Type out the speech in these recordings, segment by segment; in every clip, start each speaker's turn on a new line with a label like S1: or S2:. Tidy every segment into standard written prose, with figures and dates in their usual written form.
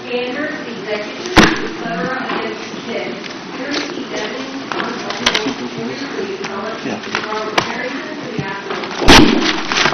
S1: Gander, the executive declarer against Kidd, appears to be deadly, unculpable, illegally appellate, Robert Harrington to the appellate.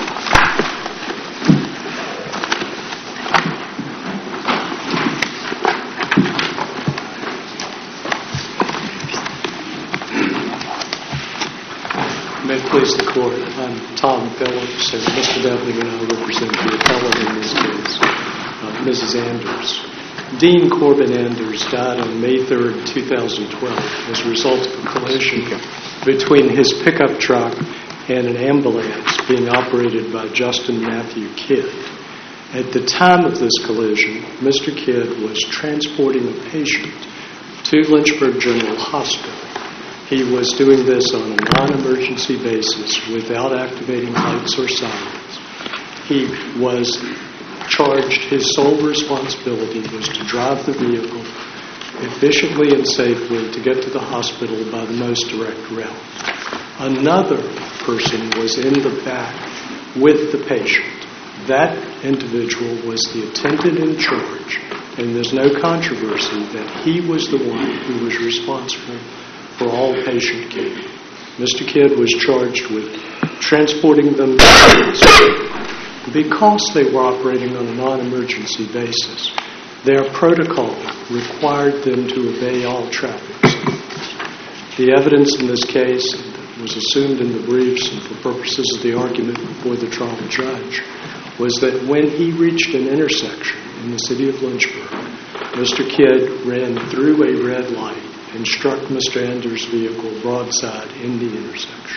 S2: May it please the Court, I'm Tom Phillips, and Mr. Devlin and I represent the appellant in this case, Mrs. Anders. Dean Corbin Anders died on May 3rd, 2012 as a result of a collision between his pickup truck and an ambulance being operated by Justin Matthew Kidd. At the time of this collision, Mr. Kidd was transporting a patient to Lynchburg General Hospital. He was doing this on a non-emergency basis without activating lights or sirens. He was charged, his sole responsibility was to drive the vehicle efficiently and safely to get to the hospital by the most direct route. Another person was in the back with the patient. That individual was the attendant in charge, and there's no controversy that he was the one who was responsible for all patient care. Mr. Kidd was charged with transporting them to the hospital. Because they were operating on a non-emergency basis, their protocol required them to obey all traffic signals. The evidence in this case was assumed in the briefs and for purposes of the argument before the trial judge was that when he reached an intersection in the city of Lynchburg, Mr. Kidd ran through a red light and struck Mr. Anders' vehicle broadside in the intersection.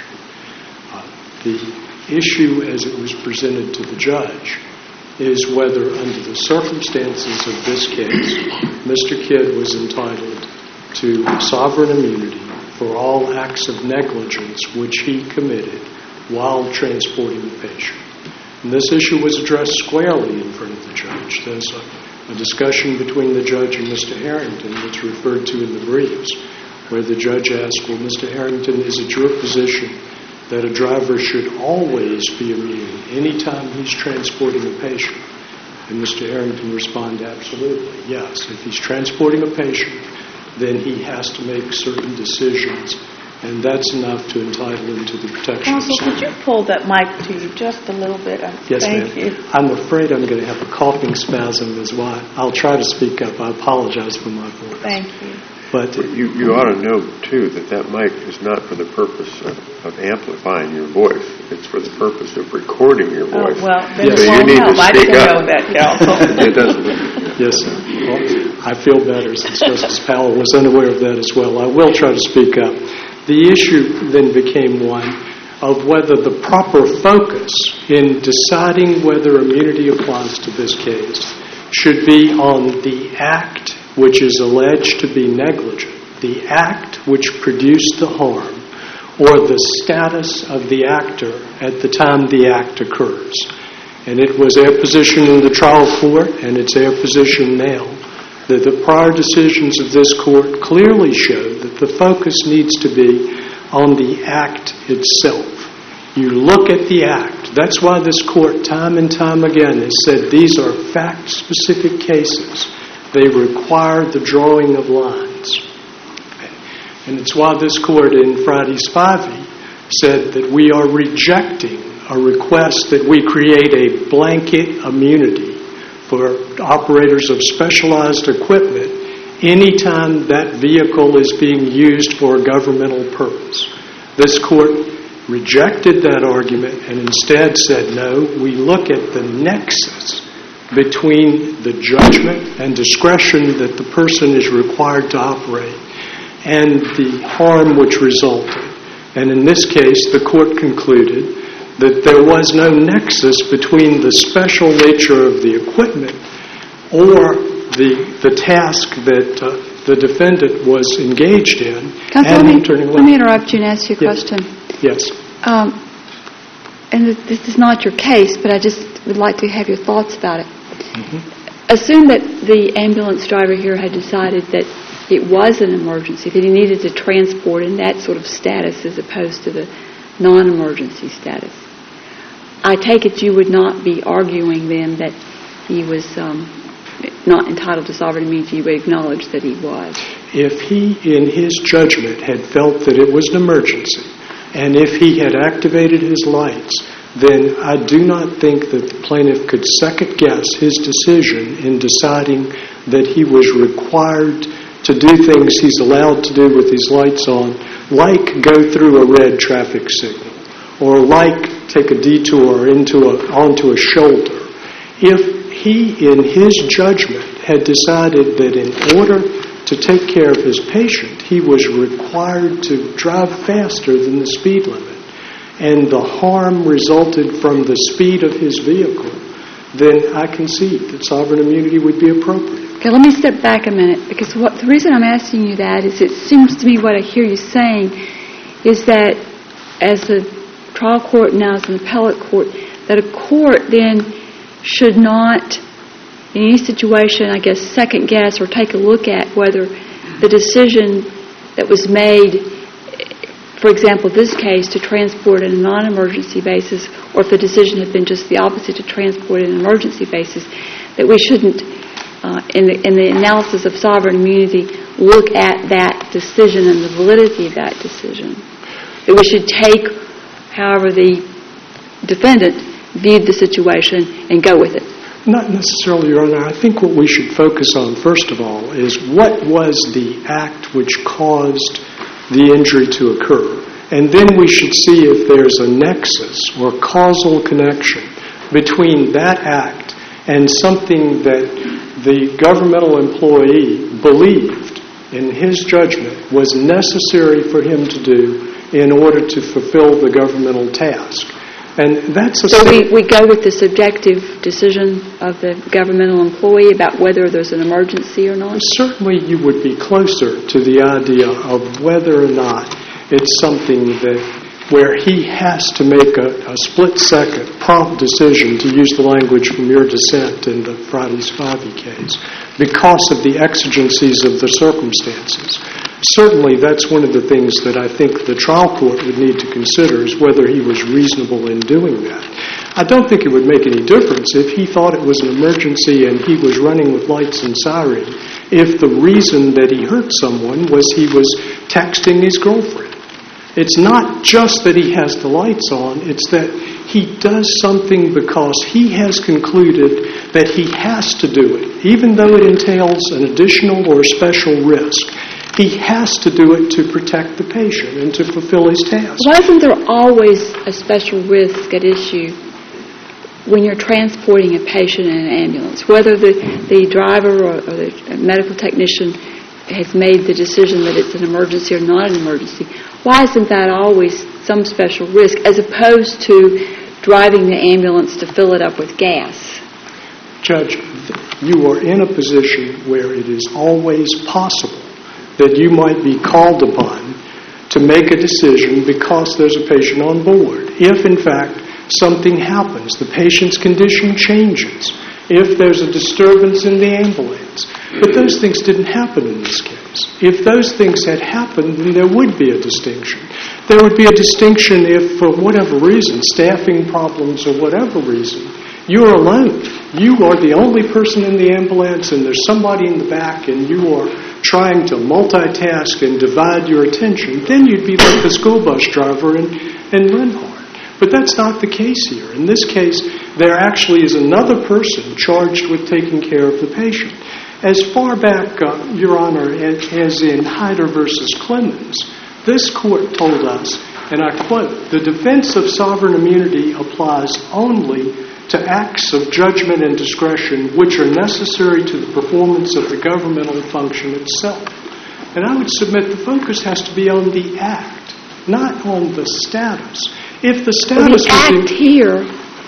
S2: The issue as it was presented to the judge is whether under the circumstances of this case, Mr. Kidd was entitled to sovereign immunity for all acts of negligence which he committed while transporting the patient. And this issue was addressed squarely in front of the judge. There's a discussion between the judge and Mr. Harrington that's referred to in the briefs, where the judge asked, well, Mr. Harrington, is it your position that a driver should always be immune anytime he's transporting a patient? And Mr. Harrington responded, absolutely, yes. If he's transporting a patient, then he has to make certain decisions, and that's enough to entitle him to the protection
S3: Counsel,
S2: of
S3: could you pull that mic to you just a little bit?
S2: Yes,
S3: Thank
S2: ma'am.
S3: you.
S2: I'm afraid I'm going to have a coughing spasm as well. I'll try to speak up. I apologize for my voice.
S3: Thank you.
S2: But
S4: you ought to know, too, that mic is not for the purpose of amplifying your voice. It's for the purpose of recording your voice.
S3: Oh, well, then
S2: yes.
S3: it won't help. I didn't know that, Counsel.
S4: It doesn't.
S2: Yes, sir. Well, I feel better since Justice Powell was unaware of that as well. I will try to speak up. The issue then became one of whether the proper focus in deciding whether immunity applies to this case should be on the act which is alleged to be negligent, the act which produced the harm, or the status of the actor at the time the act occurs. And it was their position in the trial court, and it's their position now, that the prior decisions of this court clearly show that the focus needs to be on the act itself. You look at the act. That's why this court time and time again has said these are fact-specific cases. They require the drawing of lines. And it's why this court in Friday Spivey said that we are rejecting a request that we create a blanket immunity for operators of specialized equipment anytime that vehicle is being used for a governmental purpose. This court rejected that argument and instead said, no, we look at the nexus between the judgment and discretion that the person is required to operate and the harm which resulted. And in this case, the court concluded that there was no nexus between the special nature of the equipment or the task that the defendant was engaged in.
S5: Counsel, let me interrupt you and ask you a question.
S2: Yes.
S5: And this is not your case, but I just would like to have your thoughts about it.
S2: Mm-hmm.
S5: Assume that the ambulance driver here had decided that it was an emergency, that he needed to transport in that sort of status as opposed to the non-emergency status. I take it you would not be arguing then that he was not entitled to sovereign immunity, you would acknowledge that he was.
S2: If he, in his judgment, had felt that it was an emergency, and if he had activated his lights, then I do not think that the plaintiff could second-guess his decision in deciding that he was required to do things he's allowed to do with his lights on, like go through a red traffic signal, or like take a detour onto a shoulder. If he, in his judgment, had decided that in order to take care of his patient, he was required to drive faster than the speed limit, and the harm resulted from the speed of his vehicle, then I concede that sovereign immunity would be appropriate.
S5: Okay, let me step back a minute, because the reason I'm asking you that is it seems to me what I hear you saying is that as a trial court, now as an appellate court, that a court then should not, in any situation, I guess, second guess or take a look at whether the decision that was made, for example, this case, to transport on a non-emergency basis, or if the decision had been just the opposite, to transport on an emergency basis, that we shouldn't, in the analysis of sovereign immunity, look at that decision and the validity of that decision. That we should take, however the defendant viewed the situation and go with it.
S2: Not necessarily, Your Honor. I think what we should focus on, first of all, is what was the act which caused the injury to occur. And then we should see if there's a nexus or causal connection between that act and something that the governmental employee believed, in his judgment, was necessary for him to do in order to fulfill the governmental task. And that's a...
S5: So we go with the subjective decision of the governmental employee about whether there's an emergency or not?
S2: Certainly you would be closer to the idea of whether or not it's something that where he has to make a split-second prompt decision, to use the language from your dissent in the Friday's Spivey case, because of the exigencies of the circumstances. Certainly that's one of the things that I think the trial court would need to consider, is whether he was reasonable in doing that. I don't think it would make any difference if he thought it was an emergency and he was running with lights and siren, if the reason that he hurt someone was he was texting his girlfriend. It's not just that he has the lights on, it's that he does something because he has concluded that he has to do it, even though it entails an additional or special risk. He has to do it to protect the patient and to fulfill his task.
S5: Why isn't there always a special risk at issue when you're transporting a patient in an ambulance? Whether the driver or the medical technician has made the decision that it's an emergency or not an emergency, why isn't that always some special risk as opposed to driving the ambulance to fill it up with gas?
S2: Judge, you are in a position where it is always possible that you might be called upon to make a decision because there's a patient on board. If, in fact, something happens, the patient's condition changes, if there's a disturbance in the ambulance. But those things didn't happen in this case. If those things had happened, then there would be a distinction. There would be a distinction if, for whatever reason, staffing problems or whatever reason, you're alone. You are the only person in the ambulance and there's somebody in the back and you are trying to multitask and divide your attention. Then you'd be like the school bus driver in Linhart. But that's not the case here. In this case, there actually is another person charged with taking care of the patient. As far back, Your Honor, as in Hyder versus Clemens, this court told us, and I quote, "The defense of sovereign immunity applies only to acts of judgment and discretion which are necessary to the performance of the governmental function itself." And I would submit the focus has to be on the act, not on the status. If the status
S5: the act here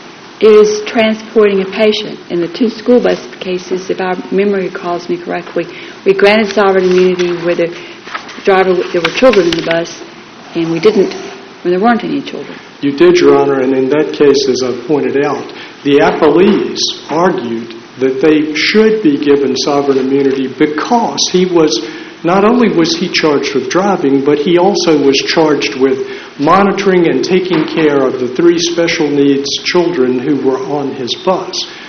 S5: is transporting a patient. In the two school bus cases, if our memory calls me correctly, we granted sovereign immunity where the driver, there were children in the bus, and we didn't when there weren't any children.
S2: You did, Your Honor, and in that case, as I pointed out, the appellees argued that they should be given sovereign immunity because he was, not only was he charged with driving, but he also was charged with monitoring and taking care of the 3 special needs children who were on his bus.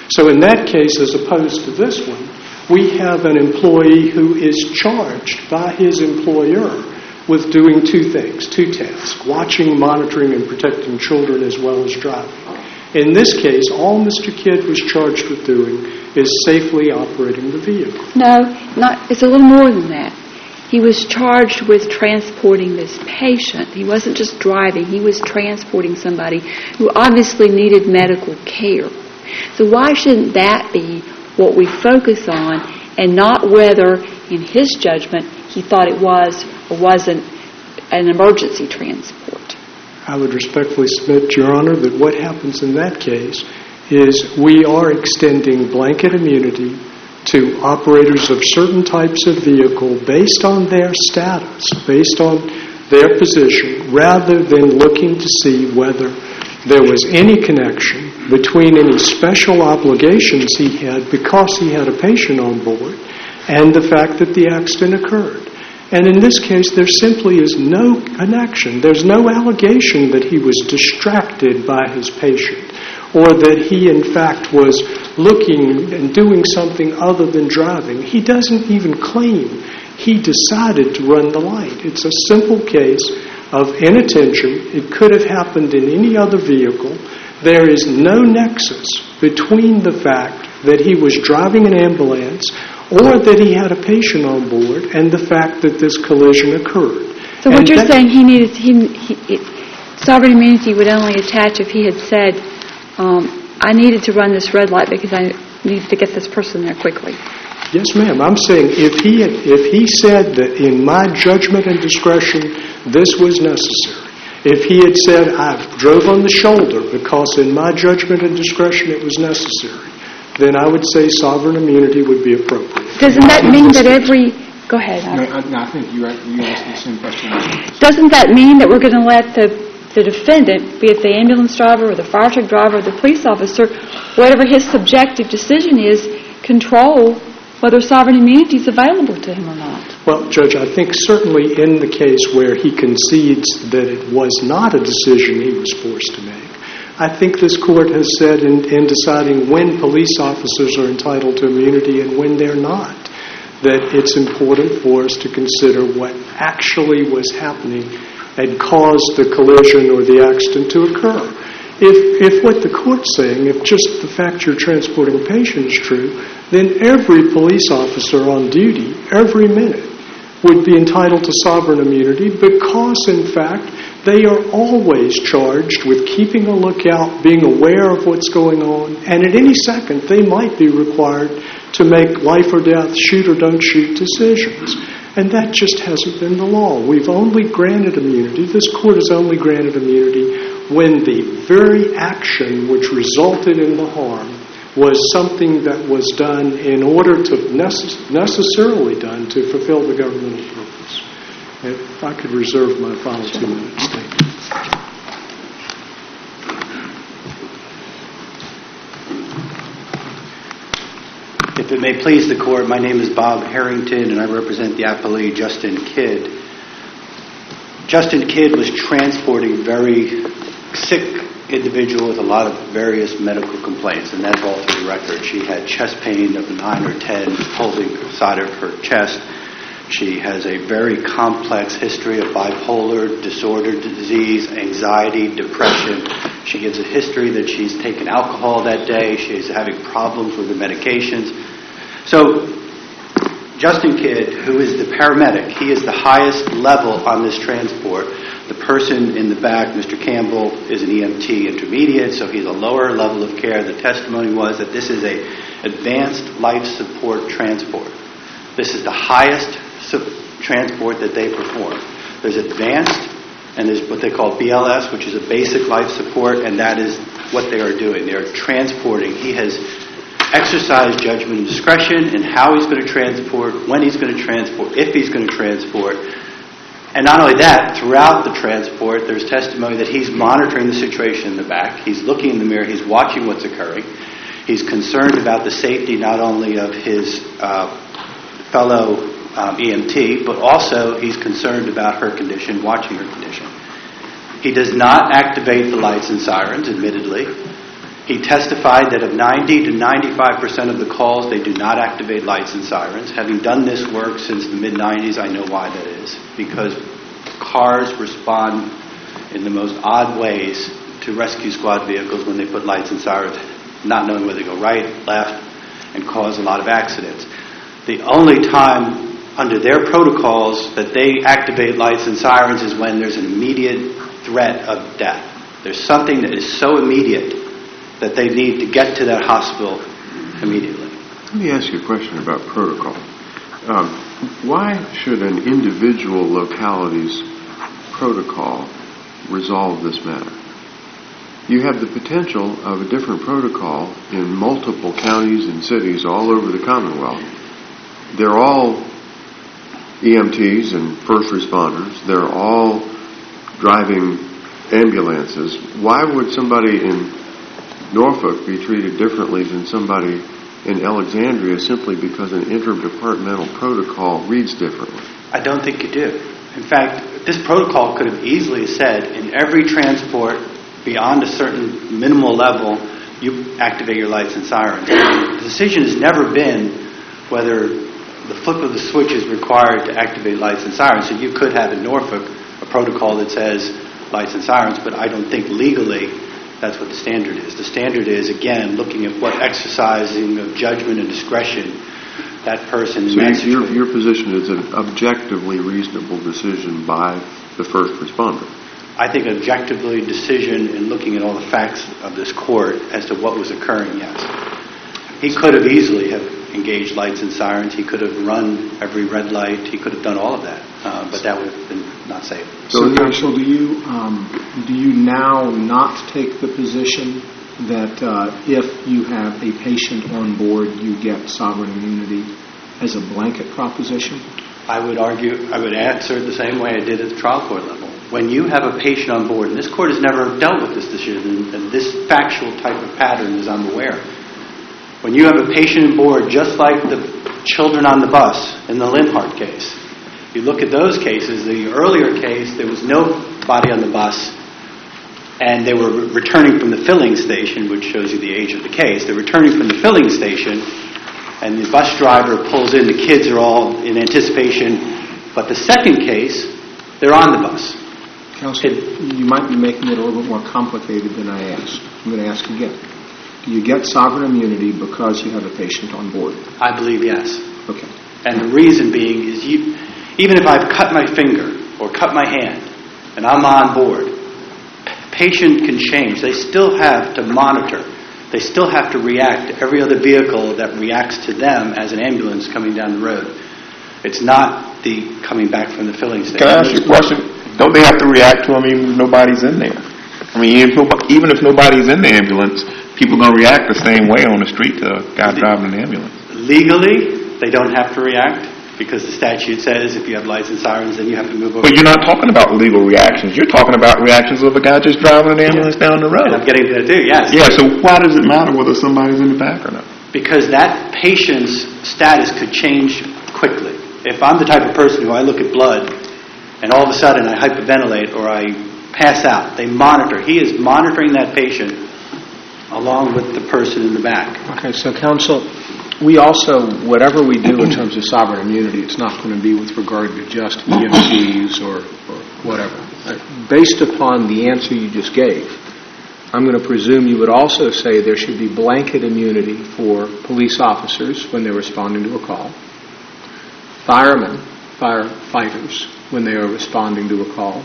S2: So in that case, as opposed to this one, we have an employee who is charged by his employer with doing two things, two tasks, watching, monitoring, and protecting children as well as driving. In this case, all Mr. Kidd was charged with doing is safely operating the vehicle.
S5: No, it's a little more than that. He was charged with transporting this patient. He wasn't just driving. He was transporting somebody who obviously needed medical care. So why shouldn't that be what we focus on and not whether, in his judgment, he thought it was or wasn't an emergency transport?
S2: I would respectfully submit, Your Honor, that what happens in that case is we are extending blanket immunity to operators of certain types of vehicle based on their status, based on their position, rather than looking to see whether there was any connection between any special obligations he had because he had a patient on board and the fact that the accident occurred. And in this case, there simply is no connection. There's no allegation that he was distracted by his patient or that he, in fact, was looking and doing something other than driving. He doesn't even claim he decided to run the light. It's a simple case of inattention. It could have happened in any other vehicle. There is no nexus between the fact that he was driving an ambulance or that he had a patient on board and the fact that this collision occurred.
S5: So what you're saying, sovereign immunity would only attach if he had said, I needed to run this red light because I needed to get this person there quickly.
S2: Yes, ma'am. I'm saying if he said that in my judgment and discretion this was necessary, if he had said I drove on the shoulder because in my judgment and discretion it was necessary, then I would say sovereign immunity would be appropriate.
S5: Doesn't that mean that every... Go ahead.
S6: No, I think you asked the same question.
S5: Doesn't that mean that we're going to let the defendant, be it the ambulance driver or the fire truck driver or the police officer, whatever his subjective decision is, control whether sovereign immunity is available to him or not?
S2: Well, Judge, I think certainly in the case where he concedes that it was not a decision he was forced to make, I think this Court has said in deciding when police officers are entitled to immunity and when they're not, that it's important for us to consider what actually was happening and caused the collision or the accident to occur. If what the Court's saying, if just the fact you're transporting a patient is true, then every police officer on duty, every minute, would be entitled to sovereign immunity because, in fact, they are always charged with keeping a lookout, being aware of what's going on, and at any second they might be required to make life or death, shoot or don't shoot decisions. And that just hasn't been the law. We've only granted immunity, this Court has only granted immunity when the very action which resulted in the harm was something that was done in order to necessarily done to fulfill the governmental purpose. If I could reserve my final 2 minutes. Thank you.
S7: If it may please the Court, my name is Bob Harrington and I represent the appellee Justin Kidd. Justin Kidd was transporting a very sick individual with a lot of various medical complaints, and that's all through the record. She had chest pain of 9 or 10 pulsing side of her chest. She has a very complex history of bipolar disorder disease, anxiety, depression. She gives a history that she's taken alcohol that day. She's having problems with the medications. So Justin Kidd, who is the paramedic, he is the highest level on this transport. The person in the back, Mr. Campbell, is an EMT intermediate, so he's a lower level of care. The testimony was that this is an advanced life support transport. This is the highest transport that they perform. There's advanced, and there's what they call BLS, which is a basic life support, and that is what they are doing. They are transporting. He has exercised judgment and discretion in how he's going to transport, when he's going to transport, if he's going to transport. And not only that, throughout the transport, there's testimony that he's monitoring the situation in the back. He's looking in the mirror. He's watching what's occurring. He's concerned about the safety not only of his fellow EMT, but also he's concerned about her condition, watching her condition. He does not activate the lights and sirens, admittedly. He testified that of 90 to 95% of the calls, they do not activate lights and sirens. Having done this work since the mid-90s, I know why that is. Because cars respond in the most odd ways to rescue squad vehicles when they put lights and sirens, not knowing whether they go right, left, and cause a lot of accidents. The only time under their protocols that they activate lights and sirens is when there's an immediate threat of death. There's something that is so immediate that they need to get to that hospital immediately.
S4: Let me ask you a question about protocol. Why should an individual locality's protocol resolve this matter? You have the potential of a different protocol in multiple counties and cities all over the Commonwealth. They're all EMTs and first responders. They're all driving ambulances. Why would somebody in Norfolk be treated differently than somebody in Alexandria simply because an interdepartmental protocol reads differently?
S7: I don't think you do. In fact, this protocol could have easily said in every transport beyond a certain minimal level, you activate your lights and sirens. The decision has never been whether the flip of the switch is required to activate lights and sirens. So you could have in Norfolk a protocol that says lights and sirens, but I don't think legally that's what the standard is. The standard is, again, looking at what exercising of judgment and discretion that person in that situation.
S4: So your position is an objectively reasonable decision by the first responder?
S7: I think objectively decision in looking at all the facts of this court as to what was occurring, yes. He could have easily have engaged lights and sirens. He could have run every red light. He could have done all of that, but that would have been not safe.
S6: So, Counsel, do you now not take the position that if you have a patient on board, you get sovereign immunity as a blanket proposition?
S7: I would answer the same way I did at the trial court level. When you have a patient on board, and this court has never dealt with this decision, and this factual type of pattern is I'm aware. When you have a patient on board, just like the children on the bus in the Linhart case, you look at those cases, the earlier case, there was nobody on the bus, and they were returning from the filling station, which shows you the age of the case. They're returning from the filling station, and the bus driver pulls in, the kids are all in anticipation. But the second case, they're on the bus.
S6: Counsel, you might be making it a little bit more complicated than I asked. I'm going to ask again. Do you get sovereign immunity because you have a patient on board?
S7: I believe yes.
S6: Okay.
S7: And the reason being is even if I've cut my finger or cut my hand and I'm on board, patient can change. They still have to monitor. They still have to react to every other vehicle that reacts to them as an ambulance coming down the road. It's not the coming back from the filling station.
S8: Can I ask you a question? Don't they have to react to them even if nobody's in there? I mean, even if nobody's in the ambulance, people are going to react the same way on the street to a guy driving an ambulance.
S7: Legally, they don't have to react because the statute says if you have lights and sirens, then you have to move over.
S8: But you're not talking about legal reactions. You're talking about reactions of a guy just driving an ambulance down the road.
S7: And I'm getting to that too, yes.
S8: Yeah, so why does it matter whether somebody's in the back or not?
S7: Because that patient's status could change quickly. If I'm the type of person who I look at blood and all of a sudden I hyperventilate or I pass out, they monitor. He is monitoring that patient along with the person in the back.
S6: Okay, so counsel, we also, whatever we do in terms of sovereign immunity, it's not going to be with regard to just EMTs or whatever. Based upon the answer you just gave, I'm going to presume you would also say there should be blanket immunity for police officers when they're responding to a call, firemen, firefighters when they are responding to a call,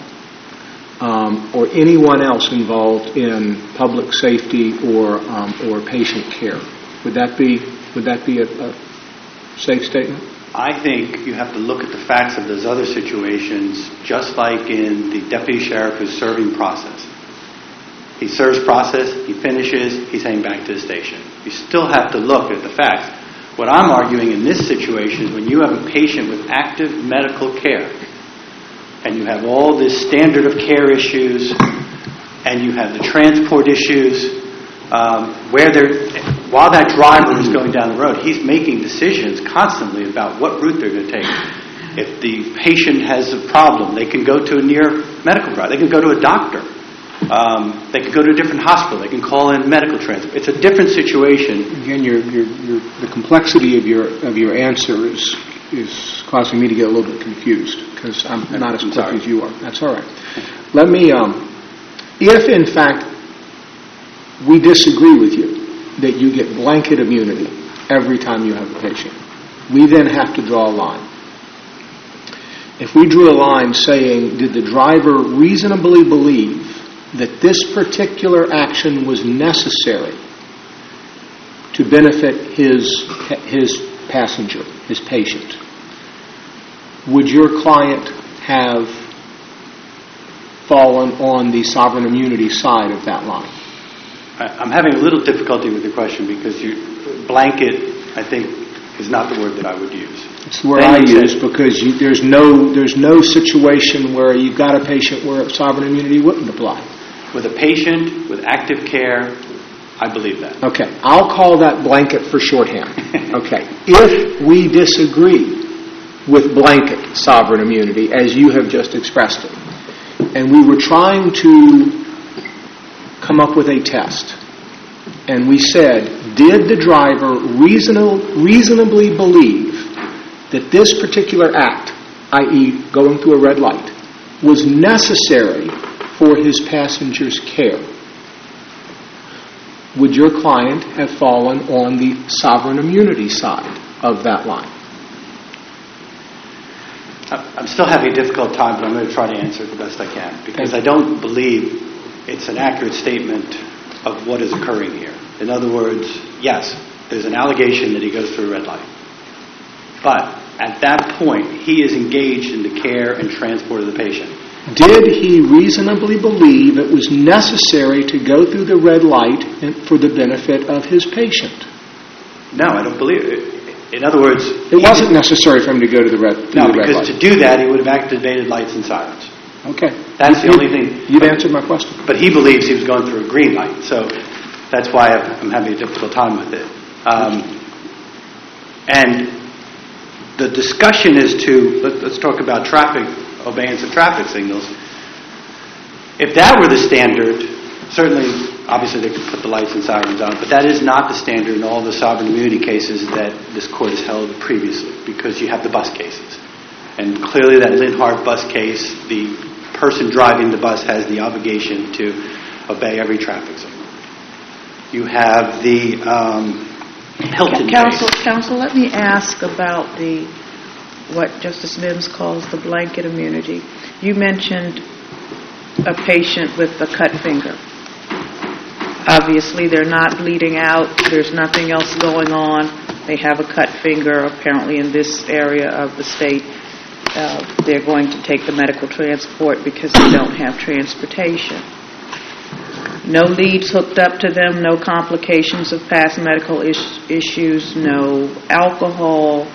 S6: or anyone else involved in public safety or patient care. Would that be a safe statement? I think you have to look at the facts of those other situations, just like in the deputy sheriff who's serving process. He serves process, he finishes, he's heading back to the station. You still have to look at the facts. What I'm arguing in this situation is when you have a patient with active medical care, and you have all this standard of care issues, and you have the transport issues, while that driver is going down the road, he's making decisions constantly about what route they're going to take. If the patient has a problem, they can go to a near medical provider. They can go to a doctor.
S7: They can go to a different hospital. They can call in medical transport. It's a different situation.
S6: Again, the complexity of your answer is causing me to get a little bit confused because I'm not as quick as you are. That's all right. Let me, if in fact we disagree with you that you get blanket immunity every time you have a patient, we then have to draw a line. If we drew a line saying, did the driver reasonably believe that this particular action was necessary to benefit his passenger, his patient, would your client have fallen on the sovereign immunity side of that line?
S7: I'm having a little difficulty with the question because blanket, I think, is not the word that I would use.
S6: It's the word I use because there's no situation where you've got a patient where sovereign immunity wouldn't apply.
S7: With a patient, with active care, I believe that.
S6: Okay, I'll call that blanket for shorthand. Okay, if we disagree with blanket sovereign immunity, as you have just expressed it, and we were trying to come up with a test, and we said, did the driver reasonably believe that this particular act, i.e. going through a red light, was necessary for his passenger's care, would your client have fallen on the sovereign immunity side of that line?
S7: I'm still having a difficult time, but I'm going to try to answer it the best I can because I don't believe it's an accurate statement of what is occurring here. In other words, yes, there's an allegation that he goes through a red light. But at that point, he is engaged in the care and transport of the patient.
S6: Did he reasonably believe it was necessary to go through the red light for the benefit of his patient?
S7: No, I don't believe it. In other words,
S6: it wasn't necessary for him to go to the red light.
S7: No, because to do that, he would have activated lights and sirens.
S6: Okay.
S7: That's the only thing.
S6: You've answered my question.
S7: But he believes he was going through a green light, so that's why I'm having a difficult time with it. And the discussion is let's talk about traffic, obeyance of traffic signals. If that were the standard, certainly, obviously they could put the lights and sirens on, but that is not the standard in all the sovereign immunity cases that this court has held previously, because you have the bus cases. And clearly that Linhart bus case, the person driving the bus has the obligation to obey every traffic signal. You have the Hilton case.
S3: Counsel, let me ask about what Justice Mims calls the blanket immunity. You mentioned a patient with a cut finger. Obviously, they're not bleeding out. There's nothing else going on. They have a cut finger. Apparently, in this area of the state, they're going to take the medical transport because they don't have transportation. No leads hooked up to them, no complications of past medical issues, no alcohol,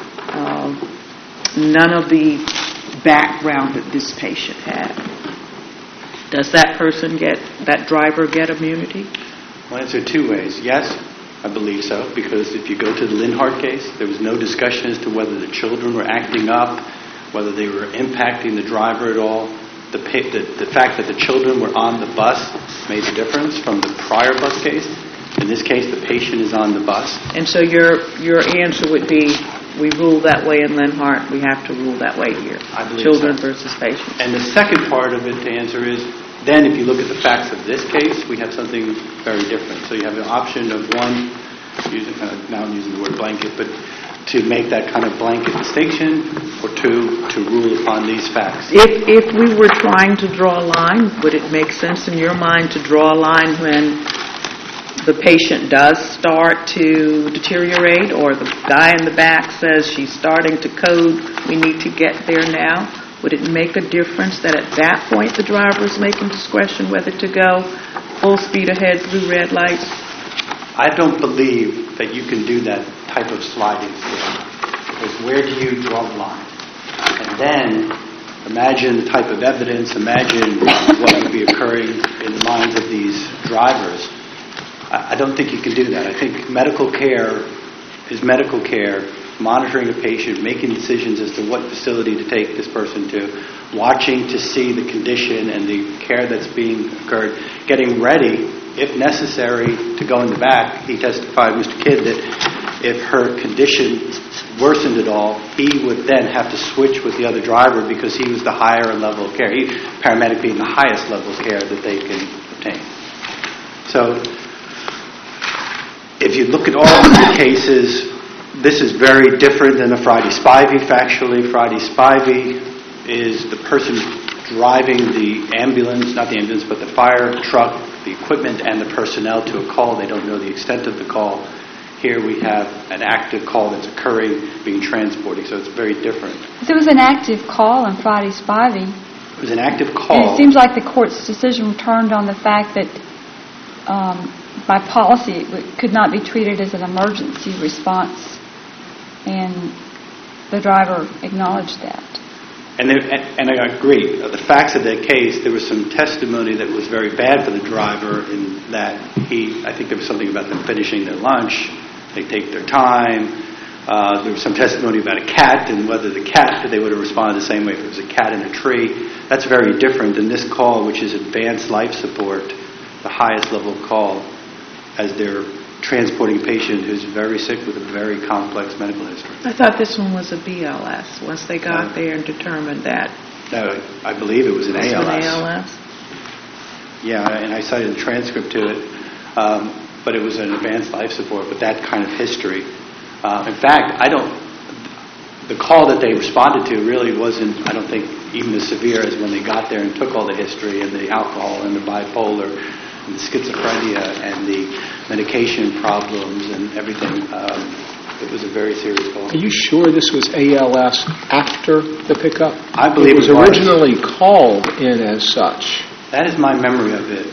S3: none of the background that this patient had. Does that driver get immunity?
S7: I'll answer two ways. Yes, I believe so, because if you go to the Linhart case, there was no discussion as to whether the children were acting up, whether they were impacting the driver at all. The fact that the children were on the bus made a difference from the prior bus case. In this case, the patient is on the bus.
S3: And so your answer would be, we rule that way in Linhart, we have to rule that way here.
S7: I believe
S3: children
S7: so.
S3: Versus patients.
S7: And the second part of it to answer is, then if you look at the facts of this case, we have something very different. So you have an option of one, now I'm using the word blanket, but to make that kind of blanket distinction, or two, to rule upon these facts.
S3: If we were trying to draw a line, would it make sense in your mind to draw a line when the patient does start to deteriorate, or the guy in the back says she's starting to code, we need to get there now? Would it make a difference that at that point the driver is making discretion whether to go full speed ahead through red lights?
S7: I don't believe that you can do that type of sliding scale. Because where do you draw the line? And then imagine the type of evidence, imagine what would be occurring in the minds of these drivers. I don't think you can do that. I think medical care is medical care, monitoring a patient, making decisions as to what facility to take this person to, watching to see the condition and the care that's being occurred, getting ready, if necessary, to go in the back. He testified, Mr. Kidd, that if her condition worsened at all, he would then have to switch with the other driver because he was the higher level of care. Paramedic being the highest level of care that they can obtain. So, if you look at all of the cases, this is very different than a Friday Spivey. Factually, Friday Spivey is the person driving the ambulance, not the ambulance, but the fire truck, the equipment, and the personnel to a call. They don't know the extent of the call. Here we have an active call that's occurring, being transported, so it's very different.
S5: There was an active call on Friday Spivey.
S7: It was an active call.
S5: And it seems like the court's decision turned on the fact that by policy it could not be treated as an emergency response, and the driver acknowledged that.
S7: And I agree. The facts of that case, there was some testimony that was very bad for the driver in that I think there was something about them finishing their lunch, they take their time. There was some testimony about a cat and whether they would have responded the same way if it was a cat in a tree. That's very different than this call, which is advanced life support, the highest level of call, as they're transporting a patient who's very sick with a very complex medical history.
S3: I thought this one was a BLS once they got there and determined that.
S7: No, I believe it was an ALS.
S3: An ALS?
S7: Yeah, and I cited the transcript to it, but it was an advanced life support with that kind of history. In fact, the call that they responded to really wasn't, I don't think, even as severe as when they got there and took all the history and the alcohol and the bipolar and the schizophrenia and the medication problems and everything. It was a very serious call.
S6: Are you sure this was ALS after the pickup?
S7: I believe
S6: it was originally called in as such.
S7: That is my memory of it.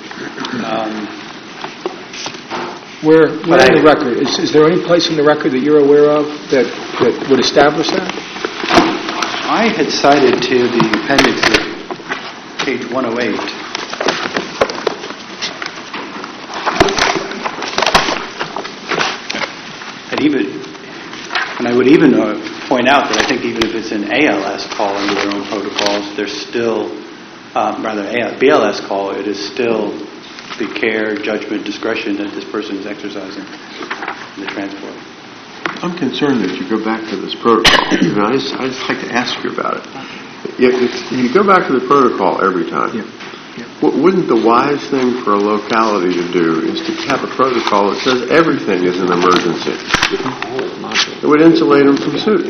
S6: Where in the record? Is there any place in the record that you're aware of that would establish that?
S7: I had cited to the appendix at page 108. And I would even point out that I think even if it's an ALS call under their own protocols, there's still, BLS call, it is still the care, judgment, discretion that this person is exercising in the transport.
S4: I'm concerned that you go back to this protocol. I just like to ask you about it. If you go back to the protocol every time, wouldn't the wise thing for a locality to do is to have a protocol that says everything is an emergency? It would insulate them from suit.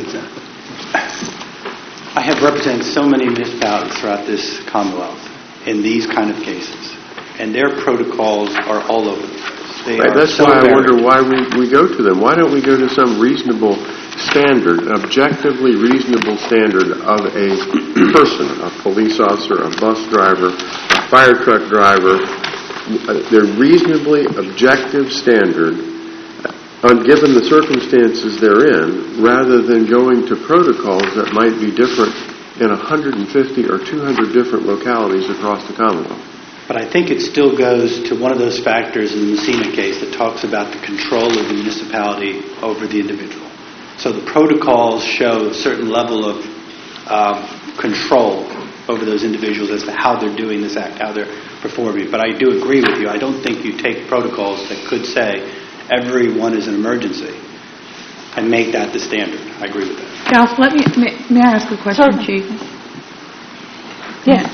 S7: I have represented so many municipalities throughout this Commonwealth in these kind of cases, and their protocols are all over the place.
S4: That's why I wonder why we go to them. Why don't we go to some reasonable standard, objectively reasonable standard of a person, a police officer, a bus driver, a fire truck driver, their reasonably objective standard, given the circumstances they're in, rather than going to protocols that might be different in 150 or 200 different localities across the Commonwealth.
S7: But I think it still goes to one of those factors in the Messina case that talks about the control of the municipality over the individual. So the protocols show a certain level of control over those individuals as to how they're doing this act, how they're performing. But I do agree with you. I don't think you take protocols that could say everyone is an emergency and make that the standard. I agree with that.
S3: Counsel, may I ask a question, Chief?
S5: Yes.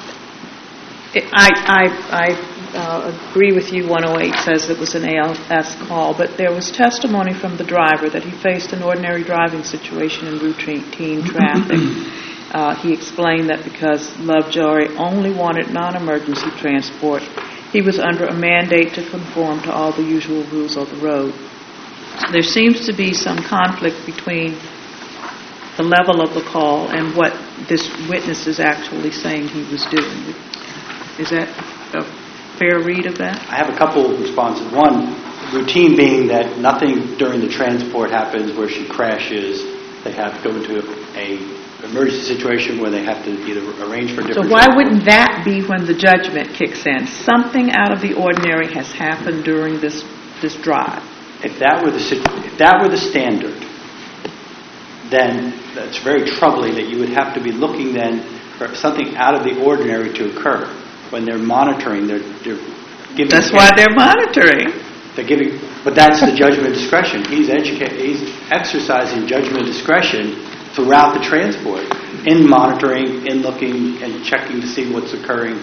S3: I agree with you. 108 says it was an ALS call, but there was testimony from the driver that he faced an ordinary driving situation in routine traffic. He explained that because Lovejoy only wanted non-emergency transport, he was under a mandate to conform to all the usual rules of the road. There seems to be some conflict between the level of the call and what this witness is actually saying he was doing. Is that a fair read of that?
S7: I have a couple of responses. One, routine being that nothing during the transport happens where she crashes. They have to go into a emergency situation where they have to either arrange for different...
S3: So why wouldn't that be when the judgment kicks in? Something out of the ordinary has happened during this drive.
S7: If that were the standard, then it's very troubling that you would have to be looking then for something out of the ordinary to occur when they're monitoring. They're giving.
S3: That's why they're monitoring.
S7: They're giving, but that's the judgment discretion. He's exercising judgment discretion throughout the transport in monitoring, in looking and checking to see what's occurring.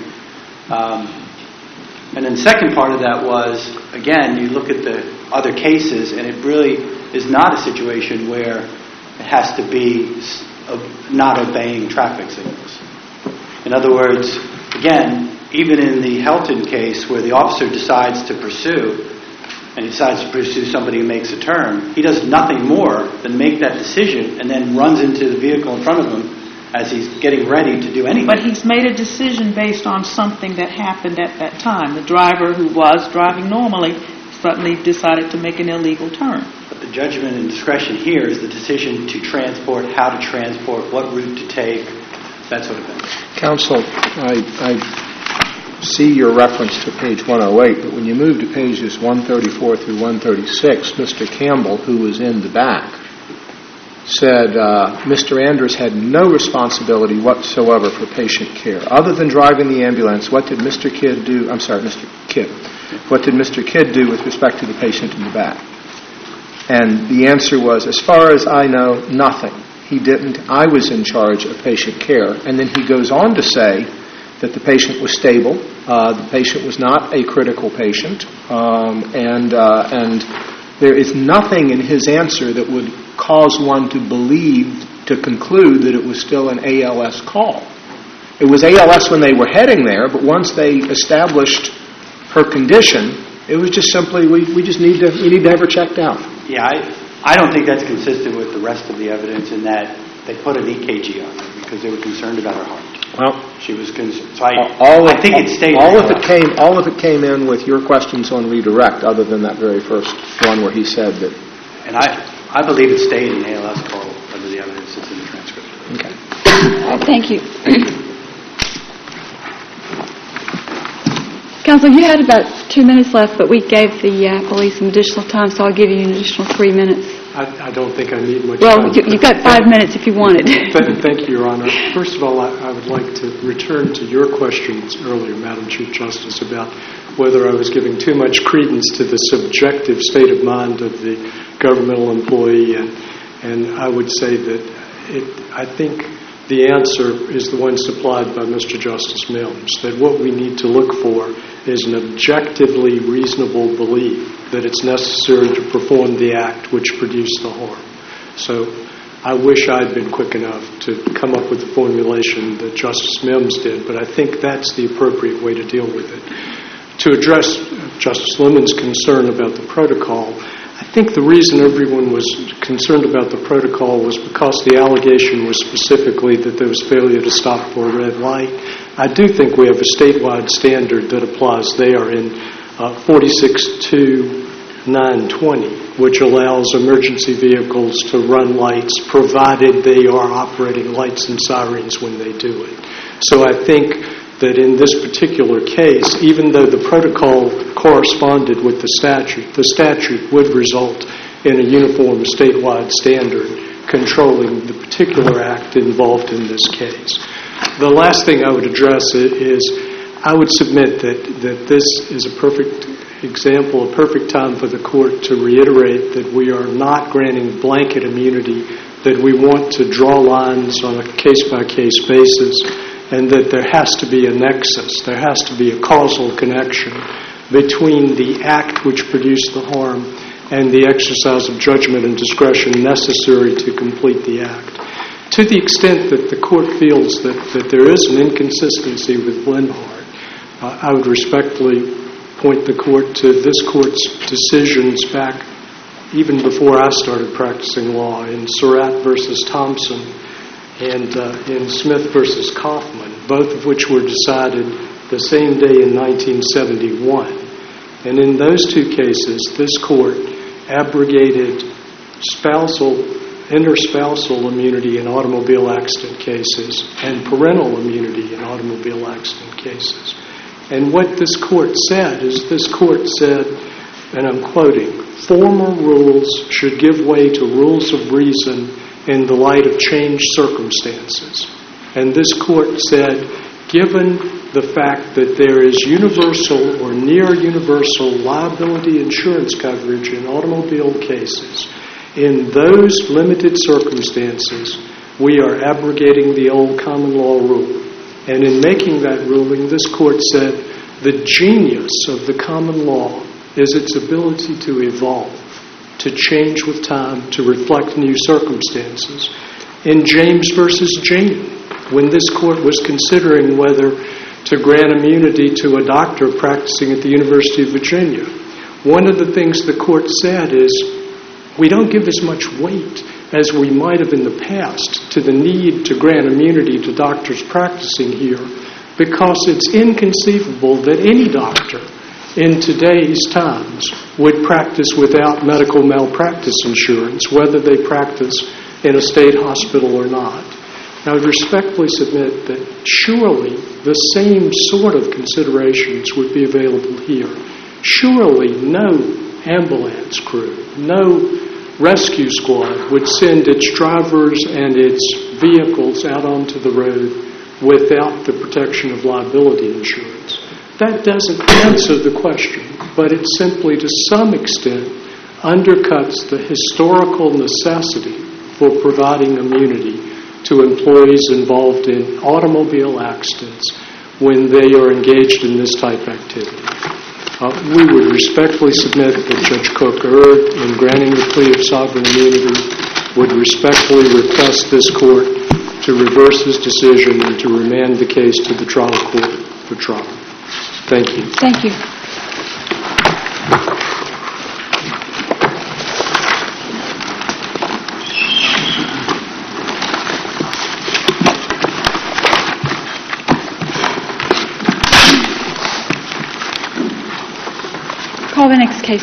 S7: And then the second part of that was, again, you look at the other cases, and it really is not a situation where it has to be not obeying traffic signals. In other words, again, even in the Helton case where the officer decides to pursue, and he decides to pursue somebody who makes a turn, he does nothing more than make that decision and then runs into the vehicle in front of him as he's getting ready to do anything.
S3: But he's made a decision based on something that happened at that time. The driver who was driving normally suddenly decided to make an illegal turn.
S7: But the judgment and discretion here is the decision to transport, how to transport, what route to take, that sort of thing.
S6: Counsel, I see your reference to page 108, but when you move to pages 134 through 136, Mr. Campbell, who was in the back, said Mr. Anders had no responsibility whatsoever for patient care. Other than driving the ambulance, what did Mr. Kidd do? I'm sorry, Mr. Kidd. What did Mr. Kidd do with respect to the patient in the back? And the answer was, as far as I know, nothing. He didn't. I was in charge of patient care. And then he goes on to say that the patient was stable. The patient was not a critical patient. And there is nothing in his answer that would cause one to believe, to conclude that it was still an ALS call. It was ALS when they were heading there, but once they established her condition, it was just simply, we need to have her checked out.
S7: Yeah, I don't think that's consistent with the rest of the evidence in that they put an EKG on her because they were concerned about her heart.
S6: Well,
S7: she was concerned. So I think it stayed.
S6: All of it came in with your questions on redirect, other than that very first one where he said that.
S7: And I believe it stayed an ALS call under the evidence that's in the transcript.
S6: Okay.
S5: Thank you. Counsel, you had about 2 minutes left, but we gave the police some additional time, so I'll give you an additional 3 minutes.
S2: I don't think I need much
S5: well,
S2: time.
S5: Well, you've got 5 minutes if you wanted.
S2: Thank you, Your Honor. First of all, I would like to return to your questions earlier, Madam Chief Justice, about whether I was giving too much credence to the subjective state of mind of the governmental employee, and I would say that I think the answer is the one supplied by Mr. Justice Mills, that what we need to look for is an objectively reasonable belief that it's necessary to perform the act which produced the harm. So I wish I'd been quick enough to come up with the formulation that Justice Mims did, but I think that's the appropriate way to deal with it. To address Justice Lemon's concern about the protocol, I think the reason everyone was concerned about the protocol was because the allegation was specifically that there was failure to stop for a red light. I do think we have a statewide standard that applies there in 46-920, which allows emergency vehicles to run lights provided they are operating lights and sirens when they do it. So I think that in this particular case, even though the protocol corresponded with the statute would result in a uniform statewide standard controlling the particular act involved in this case. The last thing I would address is I would submit that this is a perfect example, a perfect time for the court to reiterate that we are not granting blanket immunity, that we want to draw lines on a case-by-case basis, and that there has to be a nexus, there has to be a causal connection between the act which produced the harm and the exercise of judgment and discretion necessary to complete the act. To the extent that the court feels that there is an inconsistency with Blenhart, I would respectfully point the court to this court's decisions back even before I started practicing law in Surratt versus Thompson and in Smith versus Kaufman, both of which were decided the same day in 1971. And in those two cases, this court abrogated interspousal immunity in automobile accident cases and parental immunity in automobile accident cases. And what this court said is this court said, and I'm quoting, "Former rules should give way to rules of reason in the light of changed circumstances. And this court said, given the fact that there is universal or near universal liability insurance coverage in automobile cases, in those limited circumstances, we are abrogating the old common law rule. And in making that ruling, this court said the genius of the common law is its ability to evolve, to change with time, to reflect new circumstances. In James versus Jane, when this court was considering whether to grant immunity to a doctor practicing at the University of Virginia, one of the things the court said is, we don't give as much weight as we might have in the past to the need to grant immunity to doctors practicing here, because it's inconceivable that any doctor in today's times would practice without medical malpractice insurance, whether they practice in a state hospital or not. Now, I respectfully submit that surely the same sort of considerations would be available here. Surely no ambulance crew, no rescue squad would send its drivers and its vehicles out onto the road without the protection of liability insurance. That doesn't answer the question, but it simply, to some extent, undercuts the historical necessity for providing immunity to employees involved in automobile accidents when they are engaged in this type of activity. We would respectfully submit that Judge Cook erred in granting the plea of sovereign immunity, would respectfully request this court to reverse his decision and to remand the case to the trial court for trial. Thank you.
S5: Thank you. Call the next case.